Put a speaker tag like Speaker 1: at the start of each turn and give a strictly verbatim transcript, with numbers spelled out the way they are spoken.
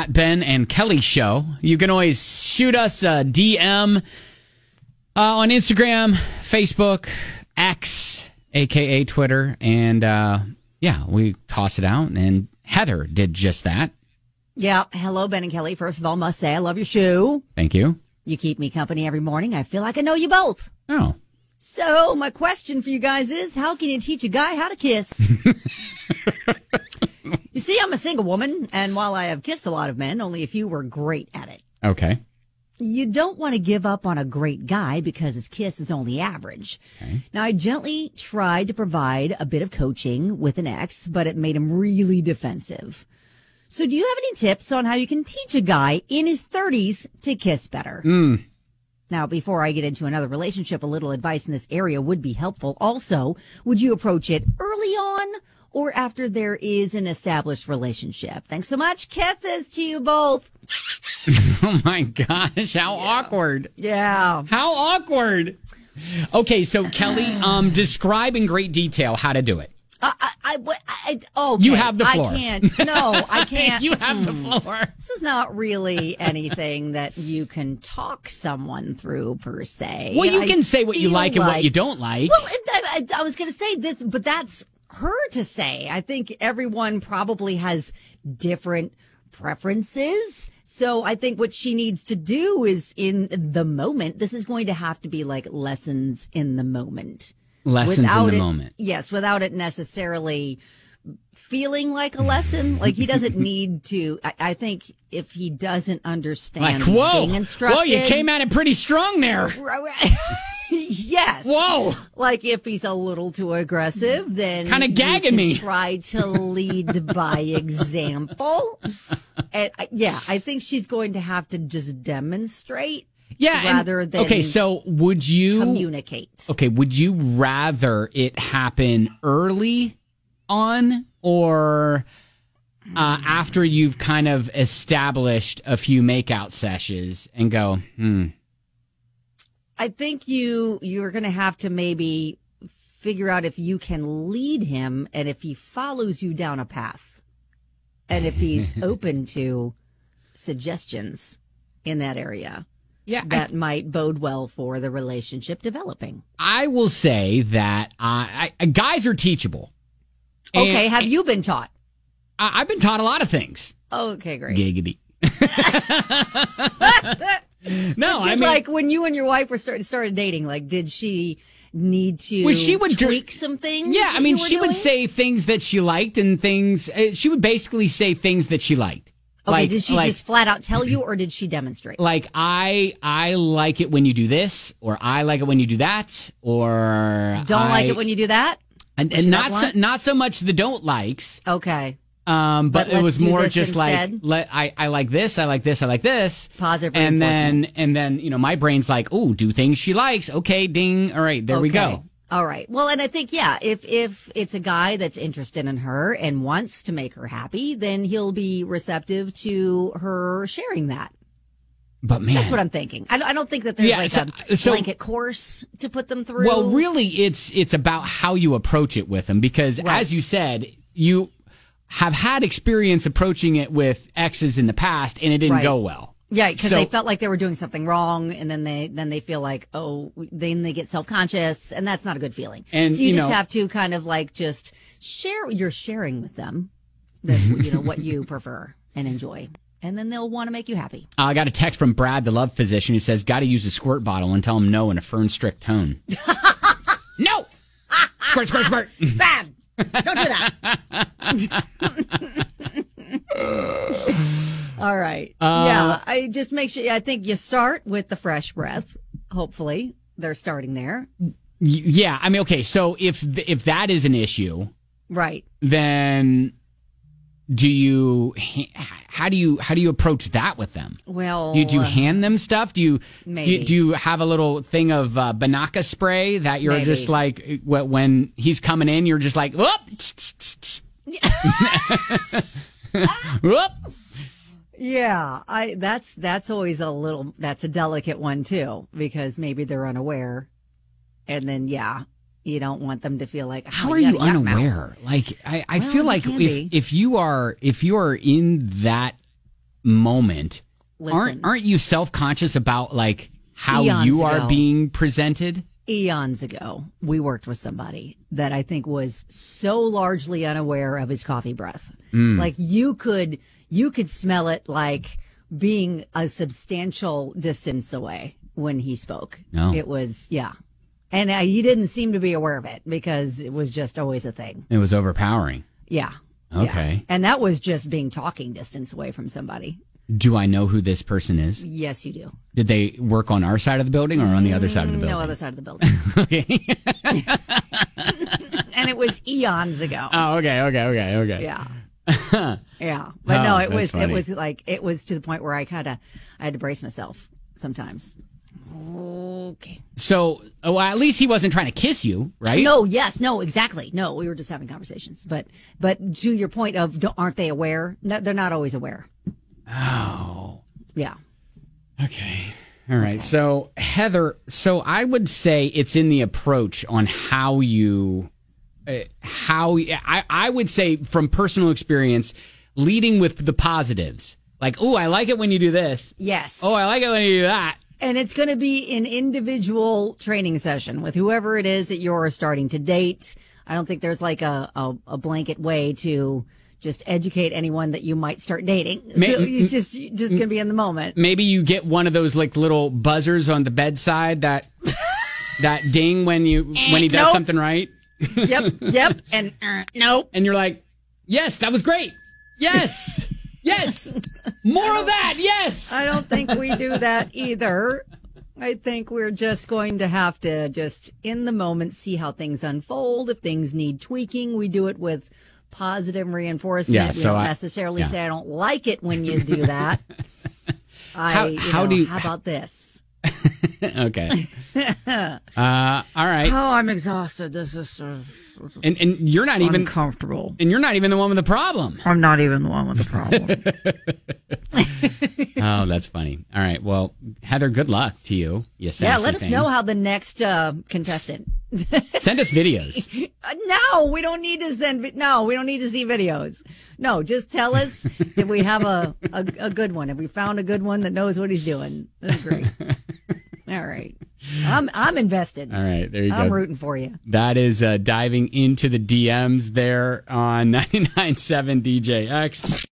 Speaker 1: at Ben and Kelly Show. You can always shoot us a D M uh, on Instagram, Facebook, X, a k a. Twitter. And, uh, yeah, we toss it out. And Heather did just that.
Speaker 2: Yeah. Hello, Ben and Kelly. First of all, must say I love your shoe.
Speaker 1: Thank you.
Speaker 2: You keep me company every morning. I feel like I know you both.
Speaker 1: Oh.
Speaker 2: So my question for you guys is, how can you teach a guy how to kiss? You see, I'm a single woman, and while I have kissed a lot of men, only a few were great at it.
Speaker 1: Okay.
Speaker 2: You don't want to give up on a great guy because his kiss is only average.
Speaker 1: Okay.
Speaker 2: Now, I gently tried to provide a bit of coaching with an ex, but it made him really defensive. So do you have any tips on how you can teach a guy in his thirties to kiss better?
Speaker 1: Mm.
Speaker 2: Now, before I get into another relationship, a little advice in this area would be helpful. Also, would you approach it early on or after there is an established relationship? Thanks so much. Kisses to you both.
Speaker 1: Oh, my gosh. How yeah. awkward.
Speaker 2: Yeah.
Speaker 1: How awkward. Okay, so Kelly, um, describe in great detail how to do it.
Speaker 2: Uh, I, I, I, oh,
Speaker 1: you have the floor.
Speaker 2: I can't. No, I can't.
Speaker 1: You have the floor.
Speaker 2: This is not really anything that you can talk someone through per se.
Speaker 1: Well, you
Speaker 2: I
Speaker 1: can say what you like,
Speaker 2: like
Speaker 1: and what you don't like.
Speaker 2: Well, I, I, I was going to say this, but that's her to say. I think everyone probably has different preferences. So I think what she needs to do is in the moment, this is going to have to be like lessons in the moment.
Speaker 1: Lessons
Speaker 2: without
Speaker 1: in the
Speaker 2: it,
Speaker 1: moment.
Speaker 2: Yes, without it necessarily feeling like a lesson. Like he doesn't need to. I, I think if he doesn't understand,
Speaker 1: like,
Speaker 2: he's
Speaker 1: whoa,
Speaker 2: being instructed.
Speaker 1: whoa, you came at it pretty strong there.
Speaker 2: Yes.
Speaker 1: Whoa.
Speaker 2: Like if he's a little too aggressive, then
Speaker 1: kind of gagging me.
Speaker 2: Try to lead by example. And yeah, I think she's going to have to just demonstrate.
Speaker 1: Yeah,
Speaker 2: rather
Speaker 1: and,
Speaker 2: than
Speaker 1: okay. So, would you
Speaker 2: communicate?
Speaker 1: Okay, would you rather it happen early on or uh, after you've kind of established a few makeout sessions and go, hmm?
Speaker 2: I think you you're going to have to maybe figure out if you can lead him and if he follows you down a path, and if he's open to suggestions in that area. Yeah, that I, might bode well for the relationship developing.
Speaker 1: I will say that uh, I, guys are teachable.
Speaker 2: Okay, and, have you been taught?
Speaker 1: I, I've been taught a lot of things.
Speaker 2: Okay, great.
Speaker 1: Giggity. No, I mean,
Speaker 2: like when you and your wife were started started dating, like did she need to
Speaker 1: well, she would
Speaker 2: tweak
Speaker 1: do,
Speaker 2: some things?
Speaker 1: Yeah, I mean, she
Speaker 2: doing?
Speaker 1: would say things that she liked and things. Uh, she would basically say things that she liked.
Speaker 2: Okay,
Speaker 1: like,
Speaker 2: did she
Speaker 1: like,
Speaker 2: just flat out tell you, or did she demonstrate?
Speaker 1: Like, I I like it when you do this, or I like it when you do that, or
Speaker 2: don't
Speaker 1: I,
Speaker 2: like it when you do that,
Speaker 1: and, and not so, not so much the don't likes.
Speaker 2: Okay,
Speaker 1: um, but, but it was more just
Speaker 2: instead.
Speaker 1: like let I, I like this, I like this, I like this,
Speaker 2: positive,
Speaker 1: and then and then you know my brain's like, oh, do things she likes. Okay, ding. All right, there
Speaker 2: okay.
Speaker 1: we go.
Speaker 2: All right. Well, and I think, yeah, if if it's a guy that's interested in her and wants to make her happy, then he'll be receptive to her sharing that.
Speaker 1: But man,
Speaker 2: that's what I'm thinking. I, I don't think that there's
Speaker 1: yeah,
Speaker 2: like
Speaker 1: so,
Speaker 2: a
Speaker 1: so,
Speaker 2: blanket course to put them through.
Speaker 1: Well, really, it's it's about how you approach it with them, because right. as you said, you have had experience approaching it with exes in the past, and it didn't
Speaker 2: right.
Speaker 1: go well.
Speaker 2: Yeah, because
Speaker 1: so,
Speaker 2: they felt like they were doing something wrong, and then they then they feel like, oh, then they get self conscious, and that's not a good feeling.
Speaker 1: And
Speaker 2: so you,
Speaker 1: you
Speaker 2: just
Speaker 1: know,
Speaker 2: have to kind of like just share. You're sharing with them that you know what you prefer and enjoy, and then they'll want to make you happy.
Speaker 1: I got a text from Brad, the love physician, who says, "Got to use a squirt bottle and tell him no in a firm, strict tone." No, squirt, squirt, squirt.
Speaker 2: Bad. Don't do that. All right. Uh, yeah, I just make sure. I think you start with the fresh breath. Hopefully, they're starting there.
Speaker 1: Yeah, I mean, okay. So if if that is an issue,
Speaker 2: right,
Speaker 1: then do you how do you how do you approach that with them?
Speaker 2: Well,
Speaker 1: do you, do you hand them stuff? Do you
Speaker 2: maybe.
Speaker 1: do you, do you have a little thing of uh, Banaka spray that you're
Speaker 2: maybe.
Speaker 1: just like when he's coming in, you're just like whoop, whoop.
Speaker 2: Yeah, I that's that's always a little that's a delicate one too, because maybe they're unaware, and then yeah, you don't want them to feel like oh,
Speaker 1: how are
Speaker 2: you
Speaker 1: you unaware? Like I, I
Speaker 2: well,
Speaker 1: feel like if
Speaker 2: be.
Speaker 1: if you are if you are in that moment,
Speaker 2: Listen.
Speaker 1: aren't aren't you self-conscious about like how
Speaker 2: Eons
Speaker 1: you are
Speaker 2: ago.
Speaker 1: being presented?
Speaker 2: Eons ago, we worked with somebody that I think was so largely unaware of his coffee breath. Like you could, you could smell it like being a substantial distance away when he spoke.
Speaker 1: No.
Speaker 2: It was, yeah. And uh, he didn't seem to be aware of it because it was just always a thing.
Speaker 1: It was overpowering.
Speaker 2: Yeah.
Speaker 1: Okay.
Speaker 2: Yeah. And that was just being talking distance away from somebody.
Speaker 1: Do I know who this person is?
Speaker 2: Yes, you do.
Speaker 1: Did they work on our side of the building or on the other side of the building?
Speaker 2: No other side of the building.
Speaker 1: Okay.
Speaker 2: And it was eons ago.
Speaker 1: Oh, okay, okay, okay, okay.
Speaker 2: Yeah. Yeah. But
Speaker 1: Oh,
Speaker 2: no, it
Speaker 1: that's
Speaker 2: was,
Speaker 1: funny.
Speaker 2: it was like, it was to the point where I kind of, I had to brace myself sometimes. Okay.
Speaker 1: So, oh, well, at least he wasn't trying to kiss you, right?
Speaker 2: No, yes, no, exactly. No, we were just having conversations. But, but to your point of, don't- aren't they aware? No, they're not always aware.
Speaker 1: Oh.
Speaker 2: Yeah.
Speaker 1: Okay. All right. So, Heather, so I would say it's in the approach on how you, uh, how, I, I would say from personal experience, leading with the positives. Like, oh, I like it when you do this.
Speaker 2: Yes.
Speaker 1: Oh, I like it when you do that.
Speaker 2: And it's going to be an individual training session with whoever it is that you're starting to date. I don't think there's like a, a, a blanket way to just educate anyone that you might start dating.
Speaker 1: May-
Speaker 2: So it's just just going to be in the moment.
Speaker 1: Maybe you get one of those like little buzzers on the bedside that that ding when you when he does
Speaker 2: Nope.
Speaker 1: something right.
Speaker 2: Yep, yep. And uh, nope.
Speaker 1: And you're like, yes, that was great. Yes. Yes. More of that. Yes.
Speaker 2: I don't think we do that either. I think we're just going to have to just in the moment see how things unfold. If things need tweaking, we do it with positive reinforcement.
Speaker 1: Yeah,
Speaker 2: we
Speaker 1: so
Speaker 2: don't
Speaker 1: I-
Speaker 2: necessarily
Speaker 1: yeah.
Speaker 2: say I don't like it when you do that. I,
Speaker 1: How-
Speaker 2: you
Speaker 1: how
Speaker 2: know,
Speaker 1: do you-
Speaker 2: how about this?
Speaker 1: Okay. Uh, all right.
Speaker 2: Oh, I'm exhausted. This is uh,
Speaker 1: And and you're not even
Speaker 2: uncomfortable.
Speaker 1: and you're not even the one with the problem.
Speaker 2: I'm not even the one with the problem.
Speaker 1: Oh, that's funny. All right. Well, Heather, good luck to you. You
Speaker 2: Yeah,
Speaker 1: sassy
Speaker 2: let us
Speaker 1: thing.
Speaker 2: know how the next uh, contestant.
Speaker 1: Send us videos.
Speaker 2: Uh, no, we don't need to send. vi- No, we don't need to see videos. No, just tell us that we have a, a a good one. If we found a good one that knows what he's doing, that's great. All right, I'm I'm invested.
Speaker 1: All right. There you
Speaker 2: I'm
Speaker 1: go.
Speaker 2: rooting for you.
Speaker 1: That is uh, diving into the D Ms there on ninety-nine point seven D J X.